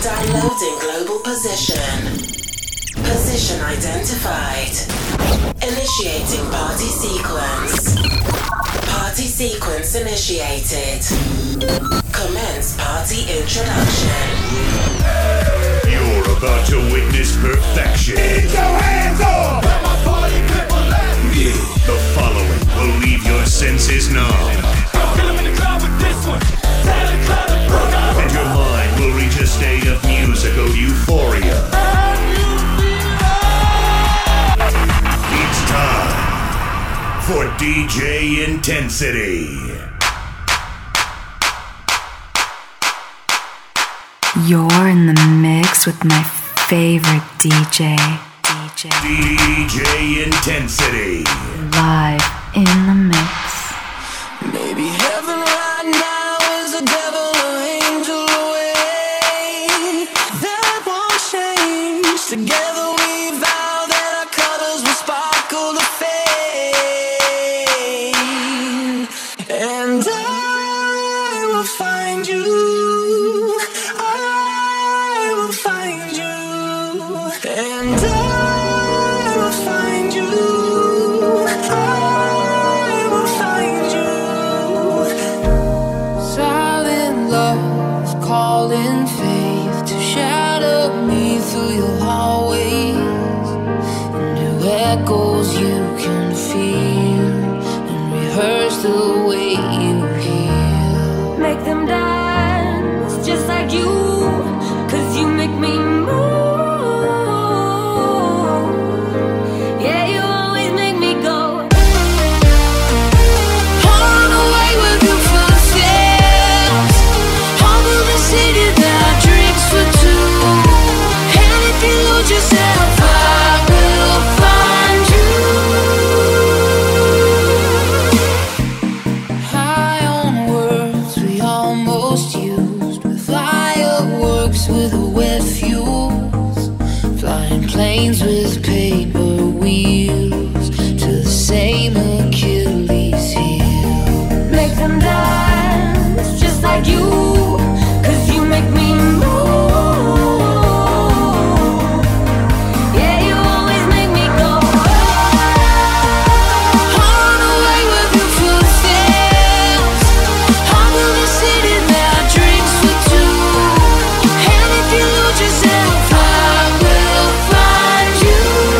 Downloading global position. Position identified. Initiating party sequence. Party sequence initiated. Commence party introduction. You're about to witness perfection. Get your hands up! Where my party people at? Yeah. The following will leave your senses numb. Kill 'em in the crowd with this one. Tell the crowd to broke out. And your mind will reach a state of musical euphoria. It's time for DJ Intensity. You're in the mix with my favorite DJ. DJ Intensity. Live in the mix. Maybe heaven right now is a devil or angel away. That won't change. Together we vow that our colors will sparkle to fade. And I will find you. I will find you. And I will find you. I will find you. Silent love, calling faith to shadow me through your hallways. Into echoes you can feel and rehearse the way you heal. Make them dance just like you, 'cause you make me move. Yeah, you always make me go. On the way with your footsteps, humble the city that drinks for two. And if you lose yourself, I will find you. High on words we almost used, with fireworks with wet fuels, flying planes with paper wheels to the same Achilles heel. Make them dance just like you, 'cause you make me move. Yeah, you always make me go. On the way with your footsteps, humble the city that drinks for two. And if you lose yourself, I will find you.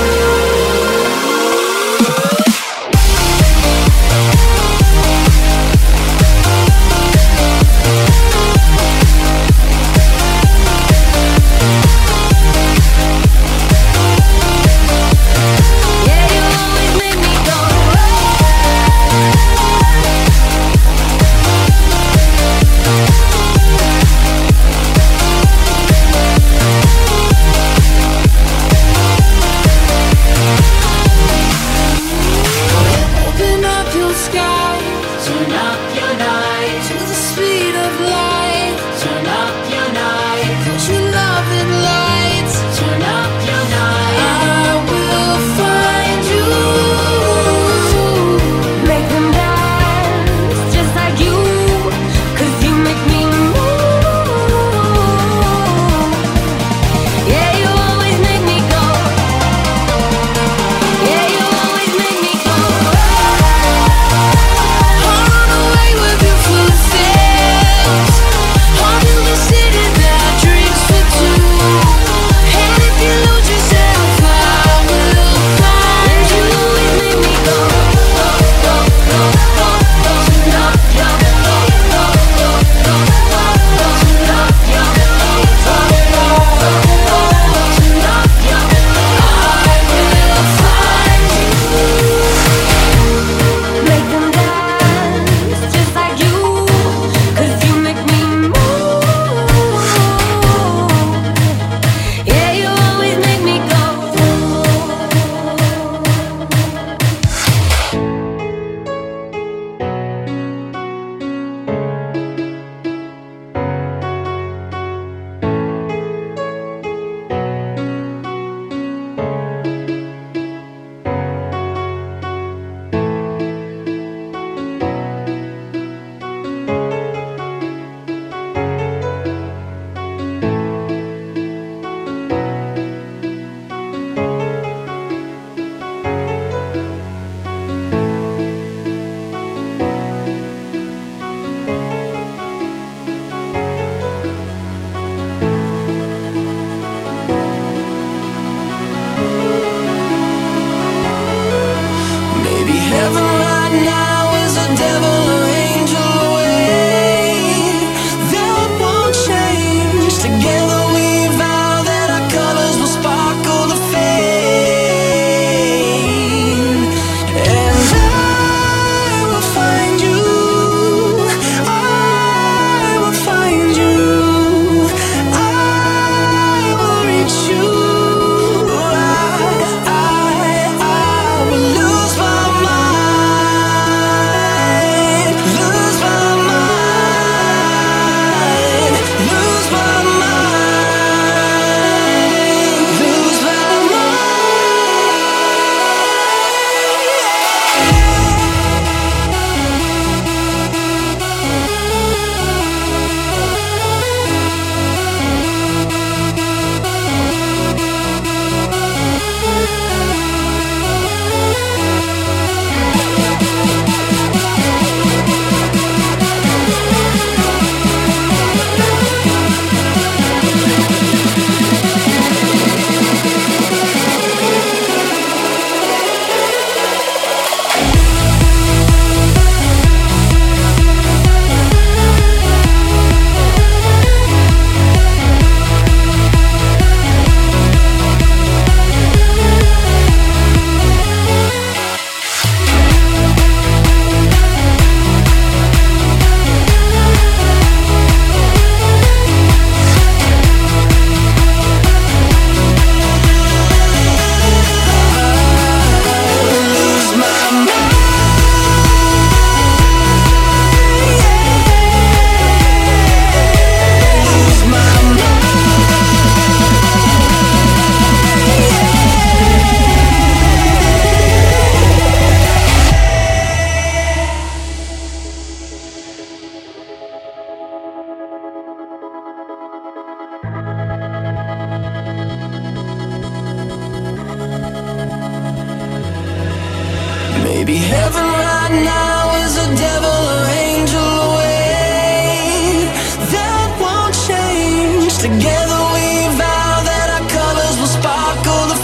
heaven right now is a devil or angel away. That won't change. Together we vow that our colors will sparkle the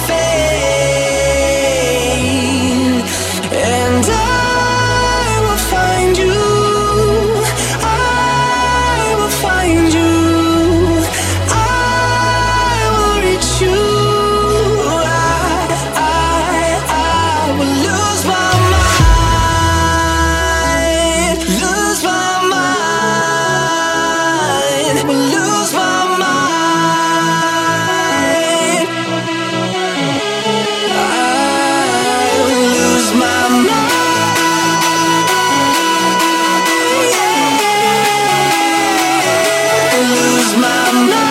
fade. And I will find you. I will find you. I will reach you. I will lose my mind. Lose my mind. Will lose my mind. I will lose my mind. Yeah. Lose my mind.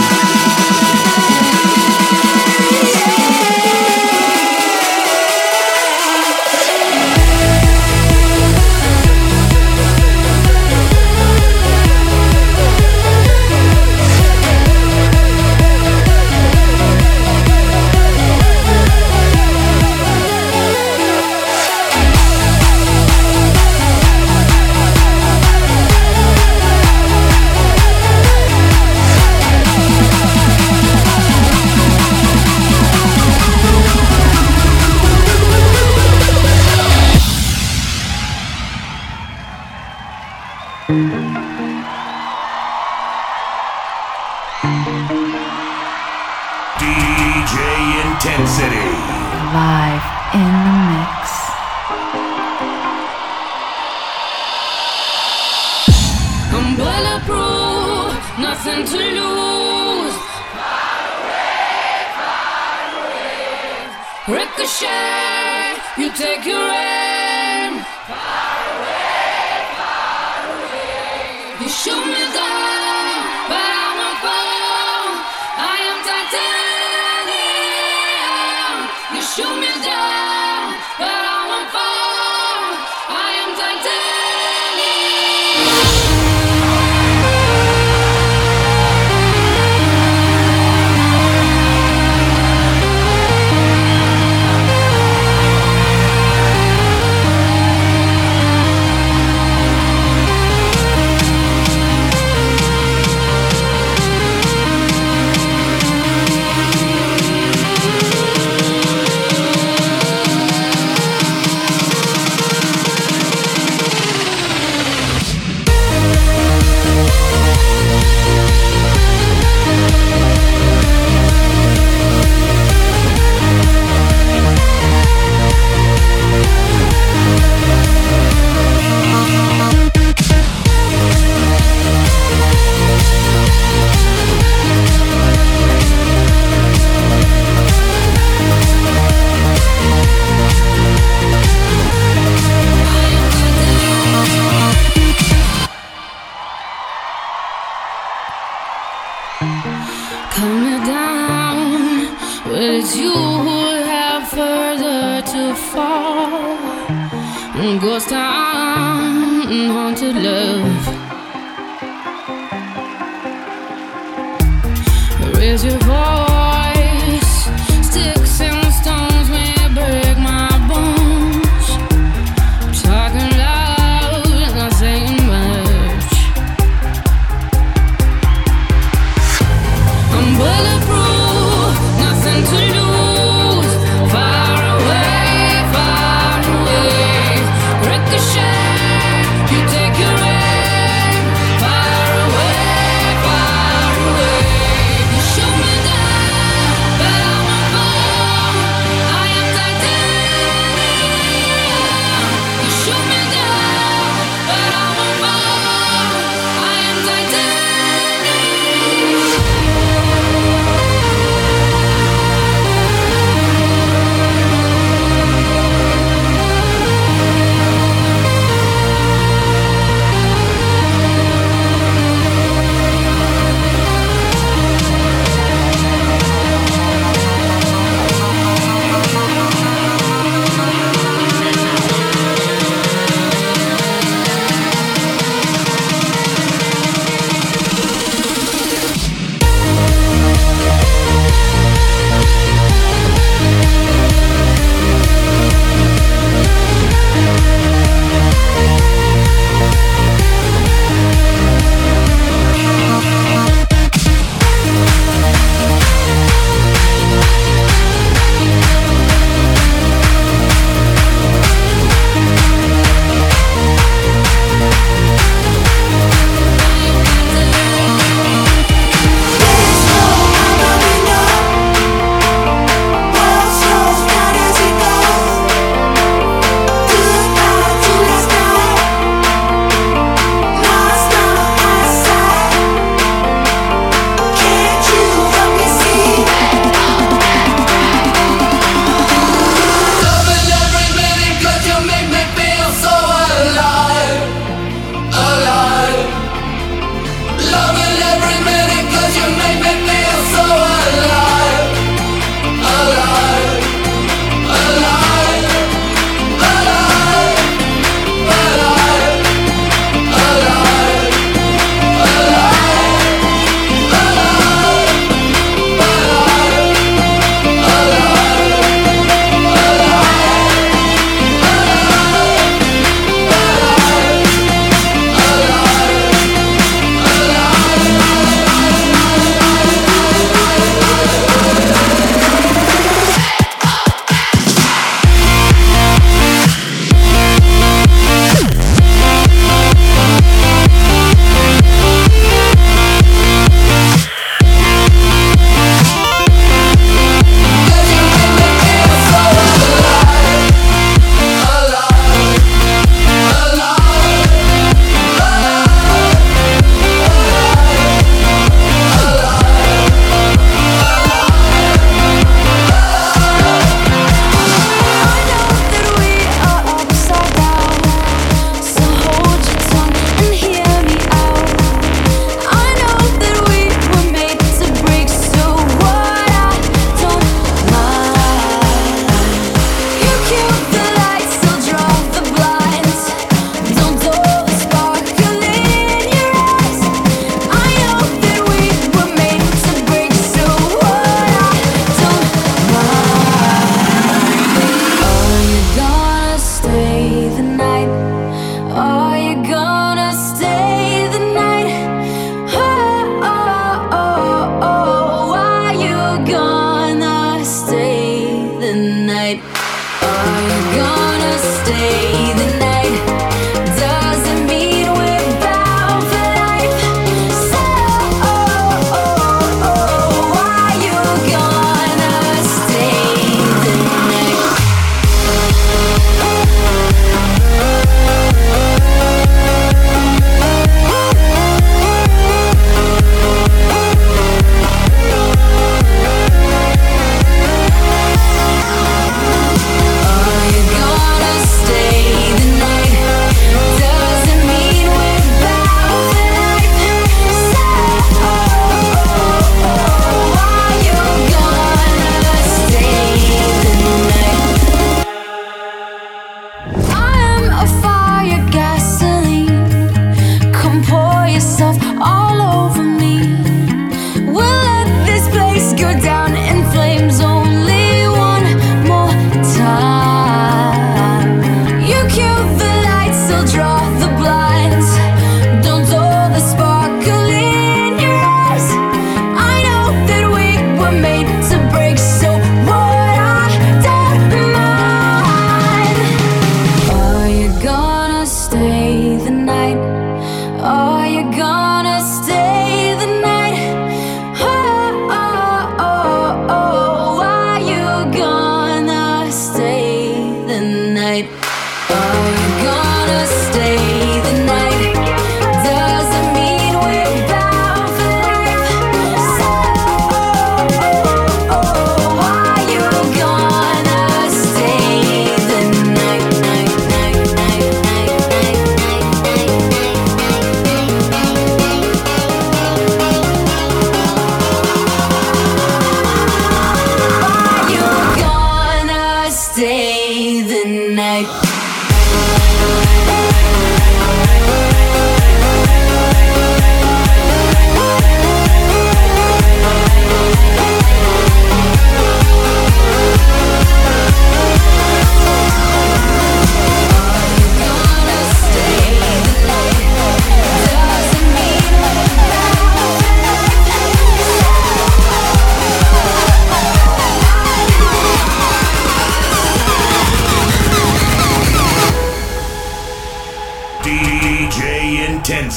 DJ Intensity. Live in the mix. I'm bulletproof, nothing to lose. Ricochet, you take your aim. You shoot me down, but I won't fall. I am titanium. You shoot me down, but I won't fall. I am titanium. Coming down, but it's you who have further to fall. Ghost town, haunted love. Raise your voice. Sticks and stones may break my bones. Talking loud, not saying much. I'm bulletproof, nothing to lose. Far away, far away. Ricochet, you take your aim. Far away, far away. You shoot me down.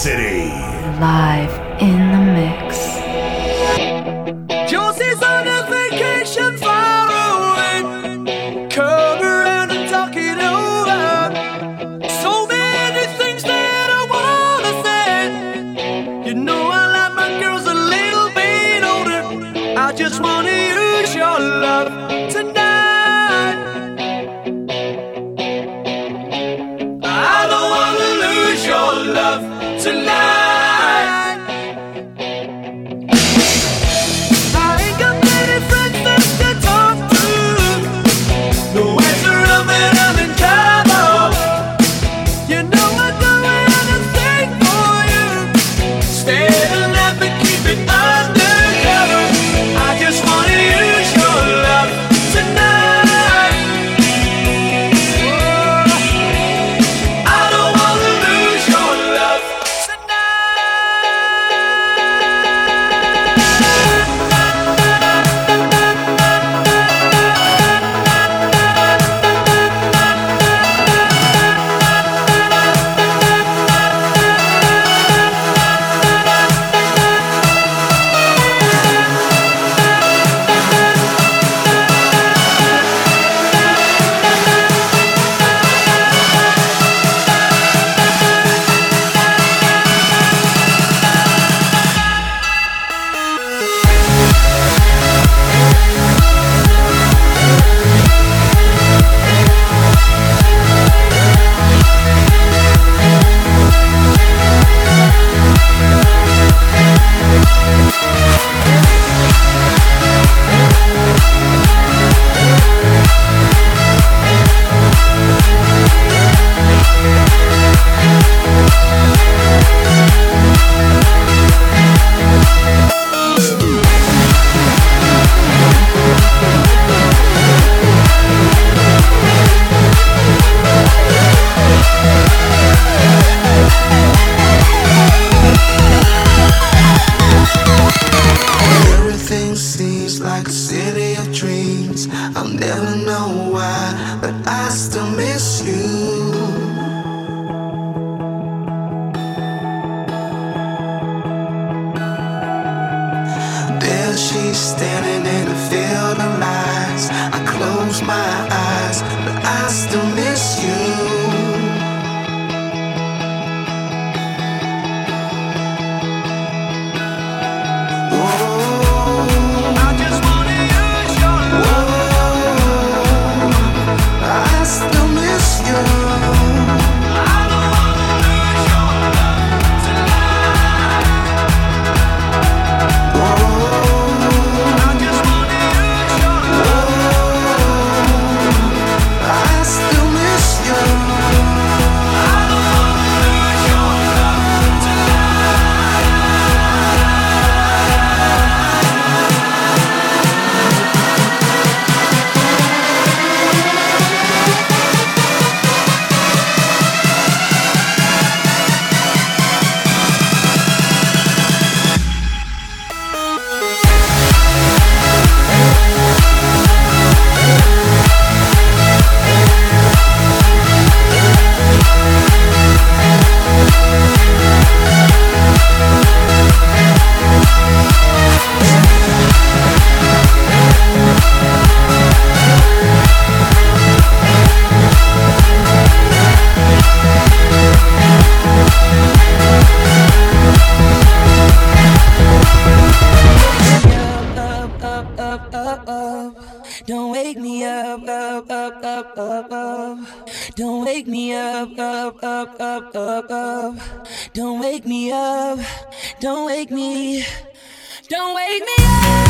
City. Live in the mix. Josie's on a vacation far away. Come around and talk it over. So many things that I wanna say. You know I like my girls a little bit older. I just wanna use your love tonight. I don't wanna lose your love tonight. Don't wake me up, up, up, up, up, up. Don't wake me up, up, up, up, up, up. Don't wake me up, don't wake me, don't wake me up.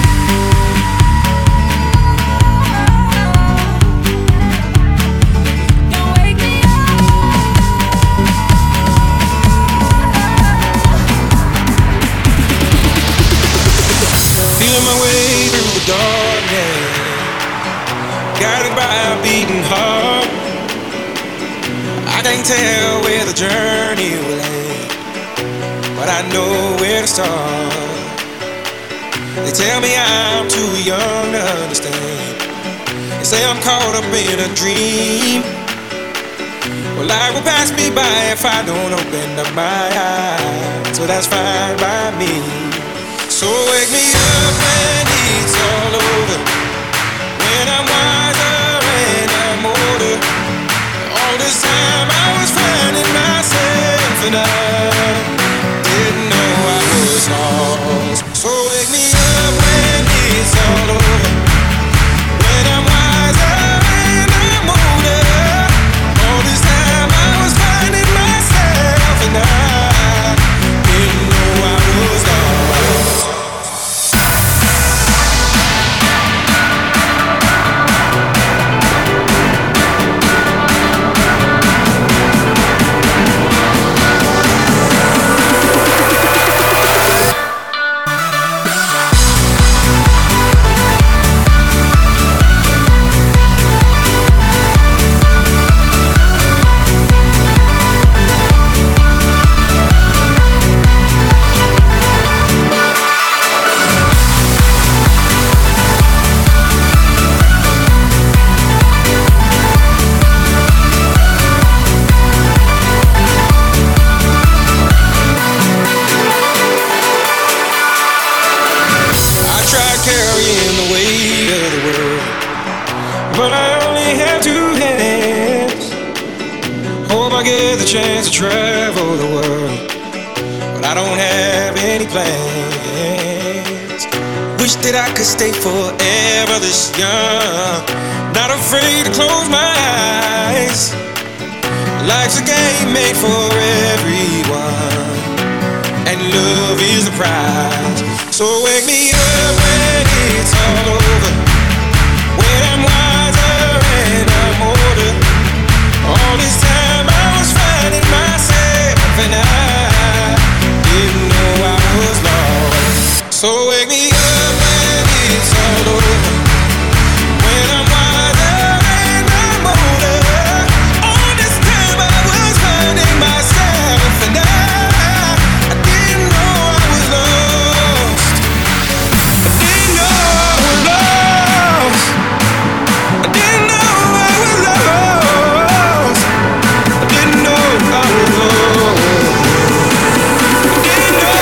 Feeling my way through the darkness, guided by a beating heart. I can't tell where the journey will end, but I know where to start. They tell me I'm too young to understand. They say I'm caught up in a dream, Well, life will pass me by if I don't open up my eyes. So that's fine by me. So wake me up when it's all over, when I'm wiser and I'm older. All this time I was finding myself and I didn't know I was lost. So wake me up when it's all over, when I'm wiser and I'm older. All this time I was finding myself and I didn't know I was lost. Carrying the weight of the world, but I only have two hands. Hope I get the chance to travel the world, but I don't have any plans. Wish that I could stay forever this young, not afraid to close my eyes. Life's a game made for everyone, and love is the prize. So wake me up when it's all over, when I'm wiser and I'm older. All this time I was finding myself and I didn't know I was lost. So wake me up when it's all over, when I'm wiser and I'm older. All this time I was finding myself and I didn't know I was lost. I didn't know I was lost. I didn't know I was lost. I didn't know I was lost. I didn't know.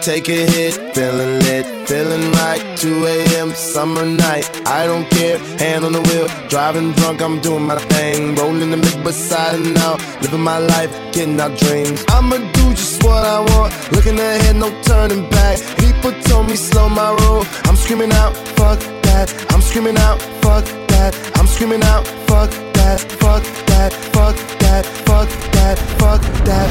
take a hit, feeling lit, feeling right. 2 a.m. summer night, I don't care. Hand on the wheel, driving drunk, I'm doing my thing. Rolling the mid beside and out, living my life, getting our dreams. I'ma do just what I want, looking ahead, no turning back. People told me slow my roll, I'm screaming out, fuck that. I'm screaming out, fuck that. I'm screaming out, fuck that, fuck that, fuck that, fuck that, fuck that.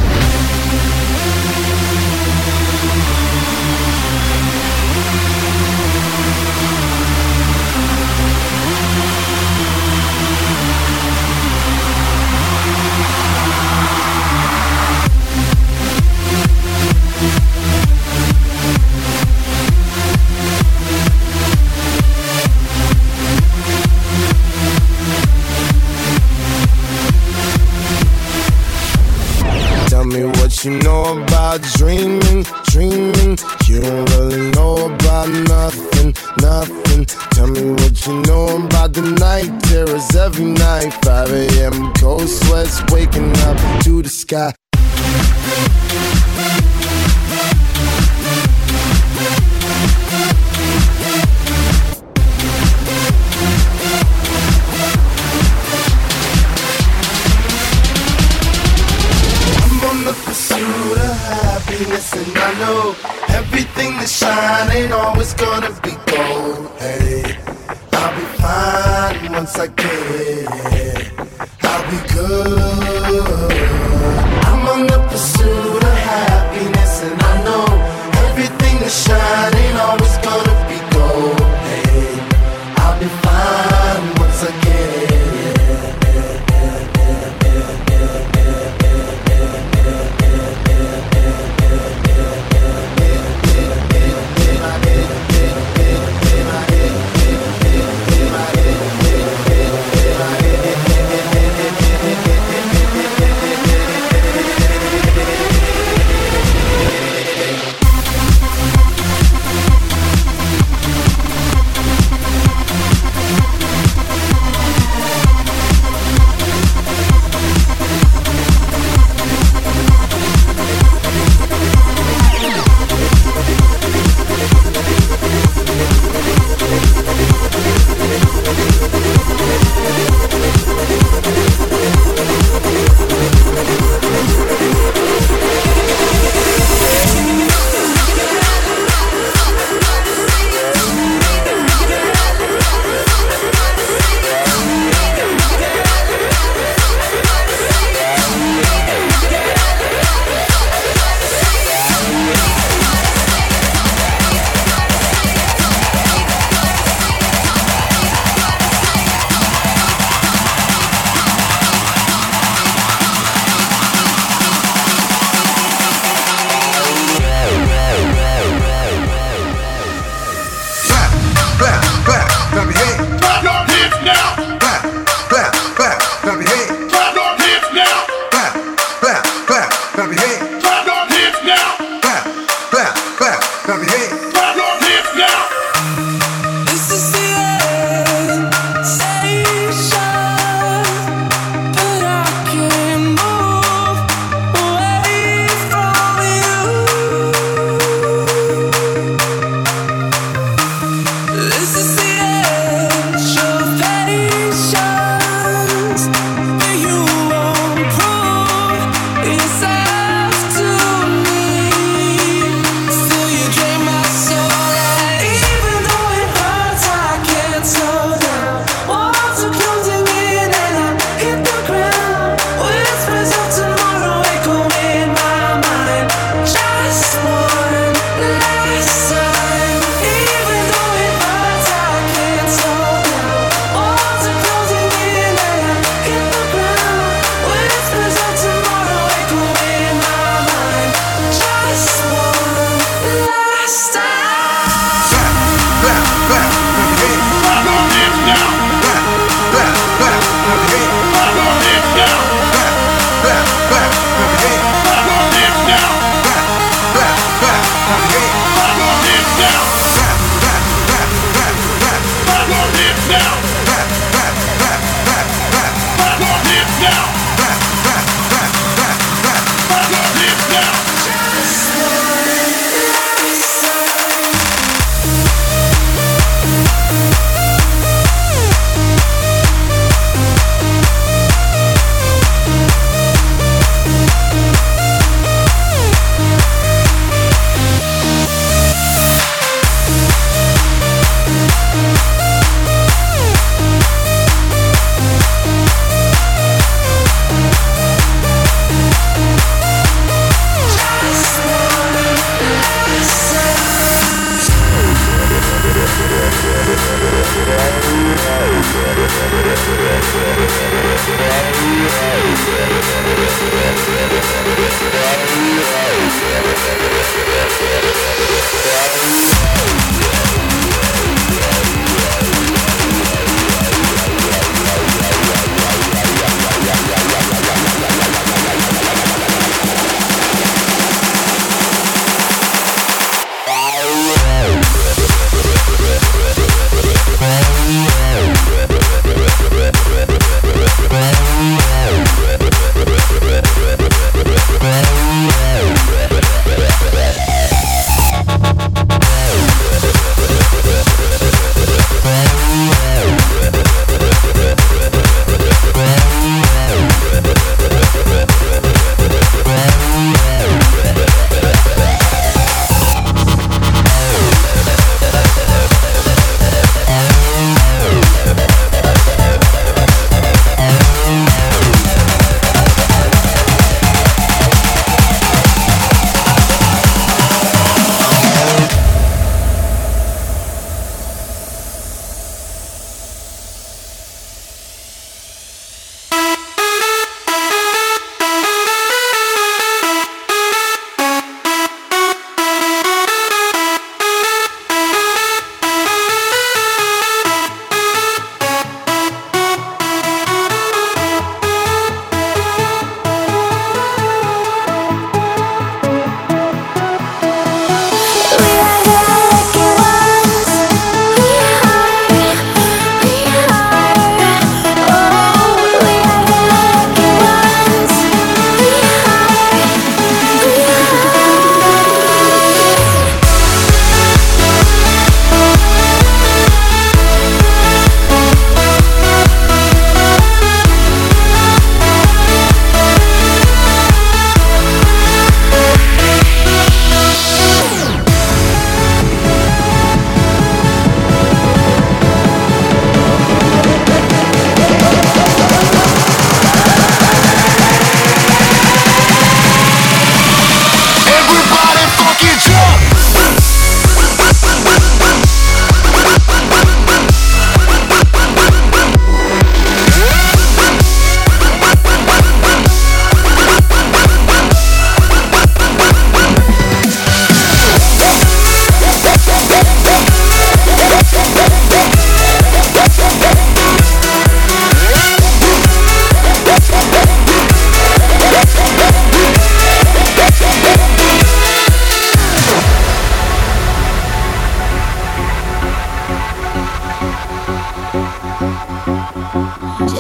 Tell me what you know about dreaming, dreaming. You don't really know about nothing, nothing. Tell me what you know about the night terrors every night. 5 a.m. cold sweats waking up to the sky. Pursuit of happiness, and I know everything that shine ain't always gonna be gold. Hey, I'll be fine once I get it. I'll be good. I'm on the pursuit of happiness, and I know everything that shine ain't always gonna be gold. Hey, I'll be fine once I get it.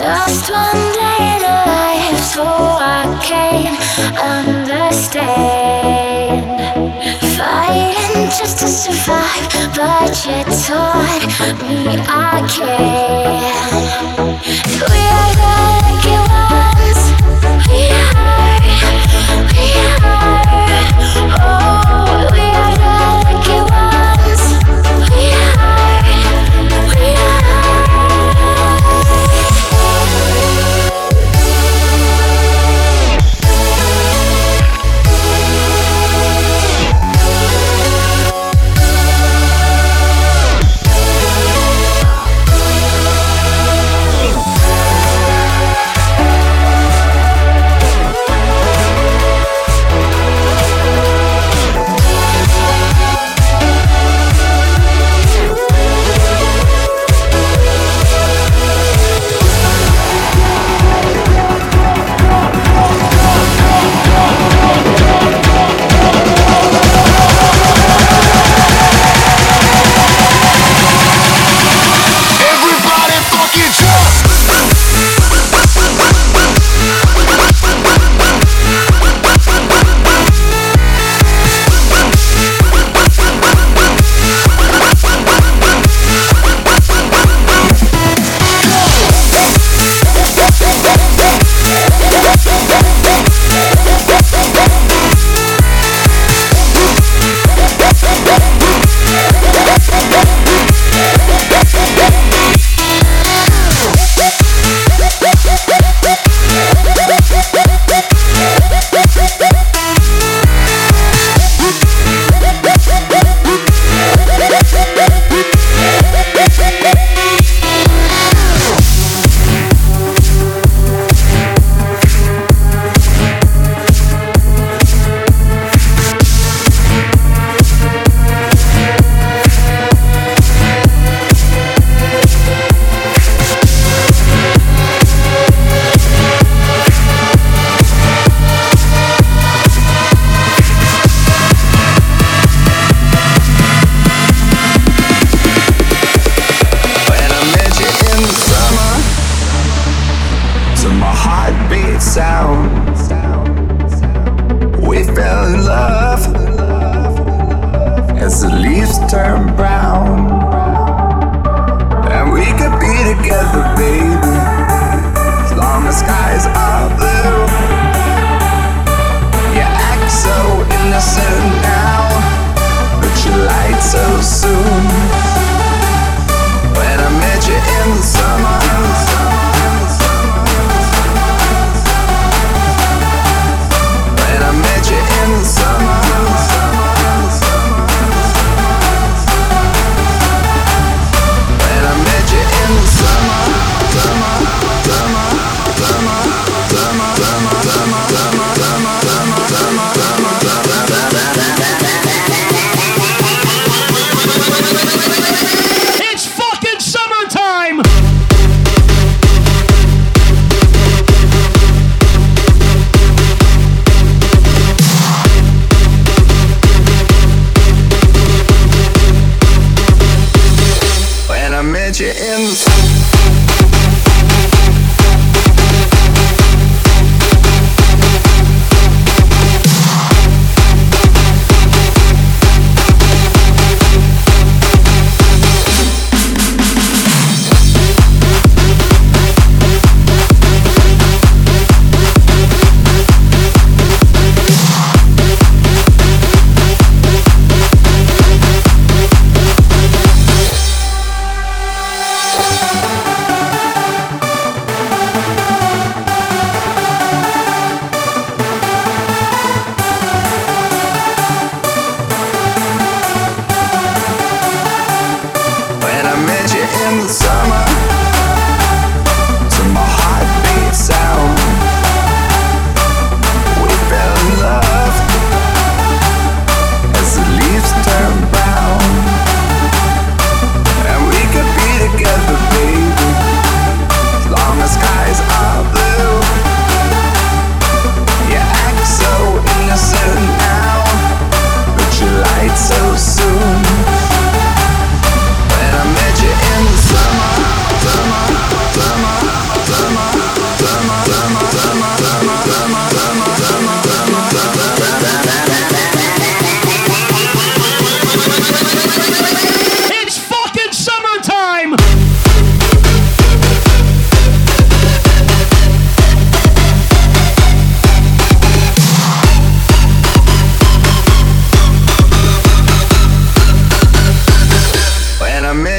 Just one day in life, so I can understand. Fighting just to survive, but you taught me I can. We are the lucky ones. We are. Oh, we are the lucky ones. We are.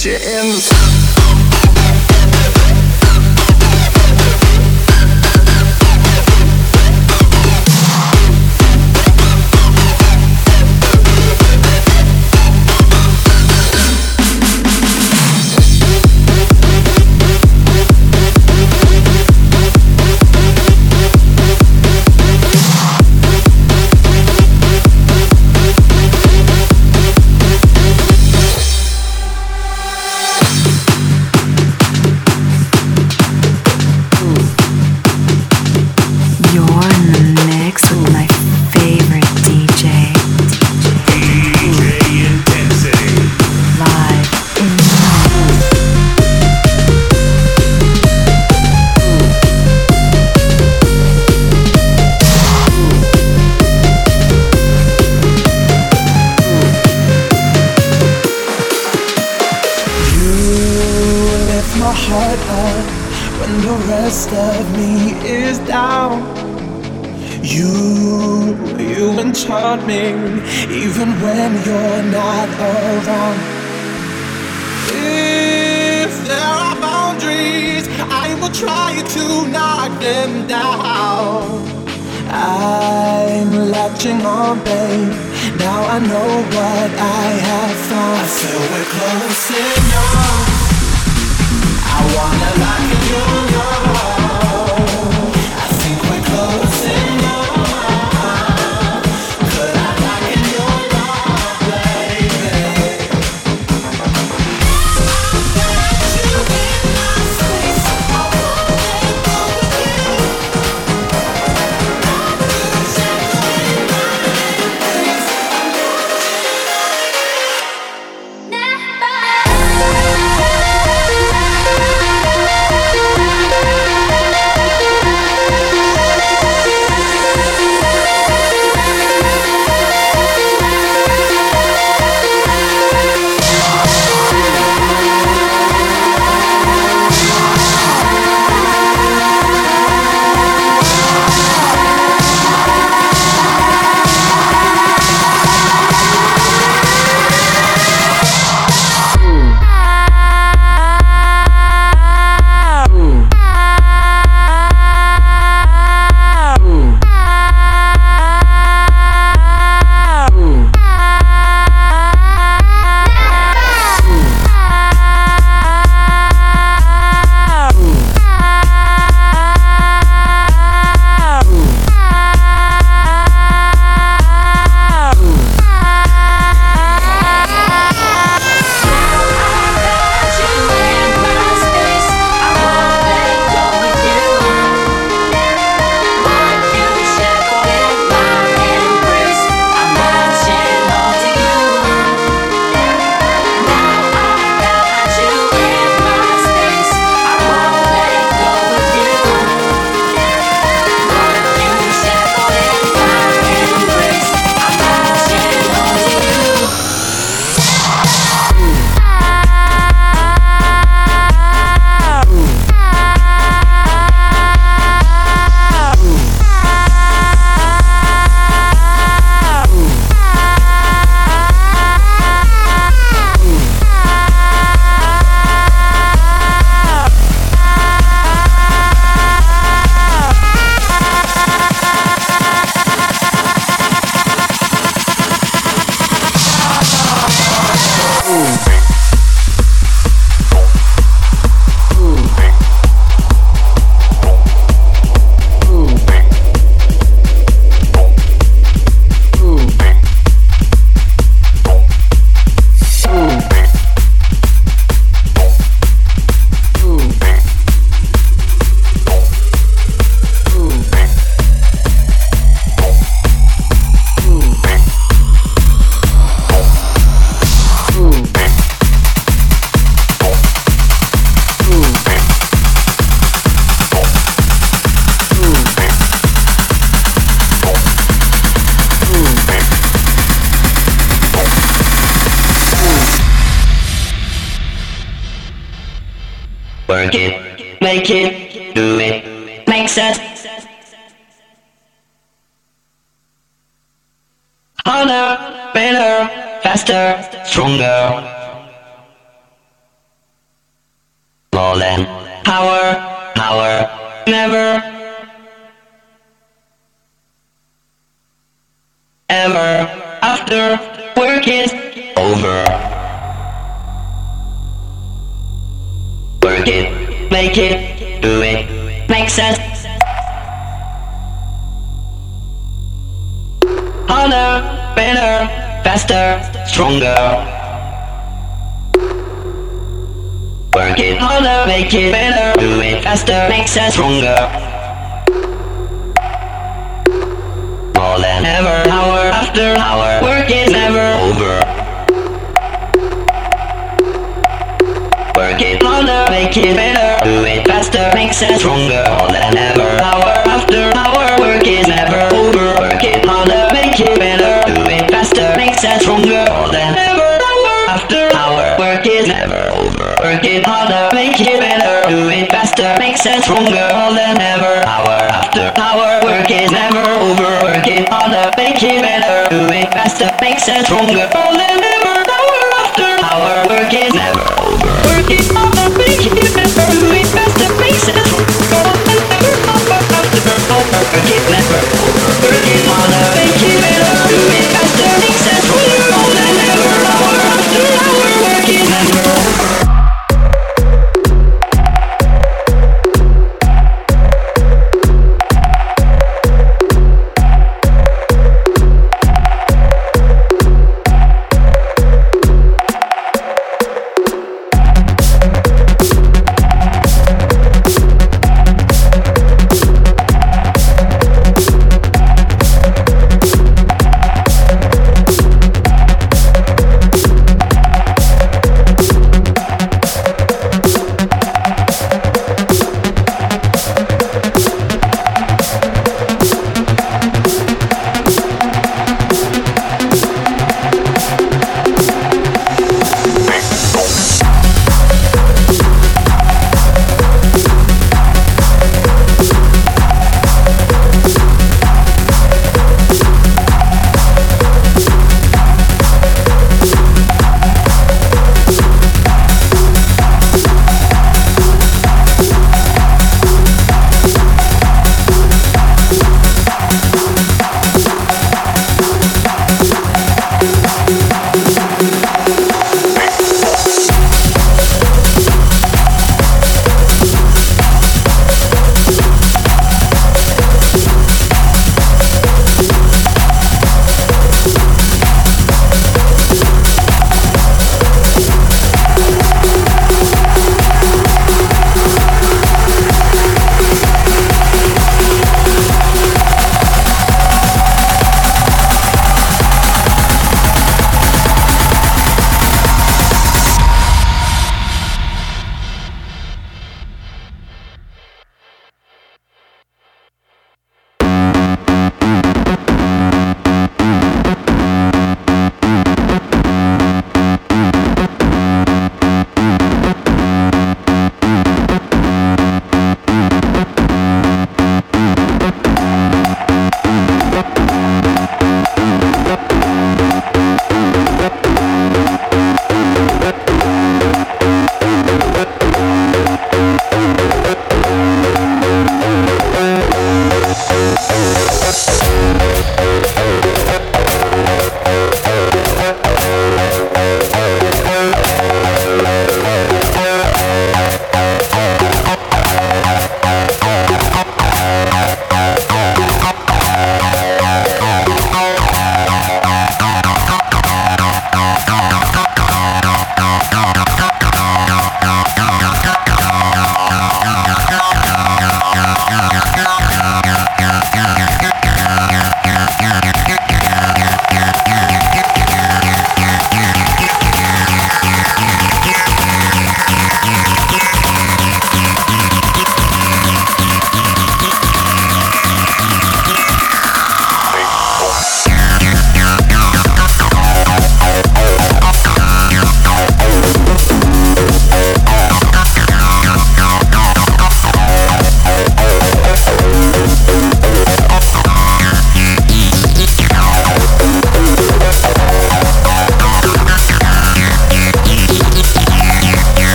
get you in the even when you're not around. If there are boundaries, I will try to knock them down. I'm latching on, babe. Now I know what I have found. I feel we're close enough. I wanna lock in your love. I think we're close enough. Work it, make it, do it, makes sense. Harder, better, faster, stronger. more than power, never, ever, after work is over. Work it, make it, do it, make sense. Harder, better, faster, stronger. Work it harder, make it better, do it faster, makes us stronger. More than ever, hour after hour, work is never over. Work it harder, make it better, do it faster, makes us stronger. More than ever, hour after hour, work is never over. Work it harder, make it better, do it faster, makes us stronger. More than ever, hour after hour, work is never over. Work it harder, make it better, do it faster, makes us stronger. More than ever, hour after hour, work is never over. Work it harder, make it better, do it faster, makes us stronger. More than ever, hour after hour, work is never over. Work it harder, make it better, do it faster, makes us stronger. More than ever, hour after hour, work is never over. Work it harder, make it better, do it faster, makes us stronger. More than ever, hour after hour, work is never over.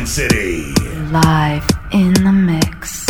City. Live in the mix.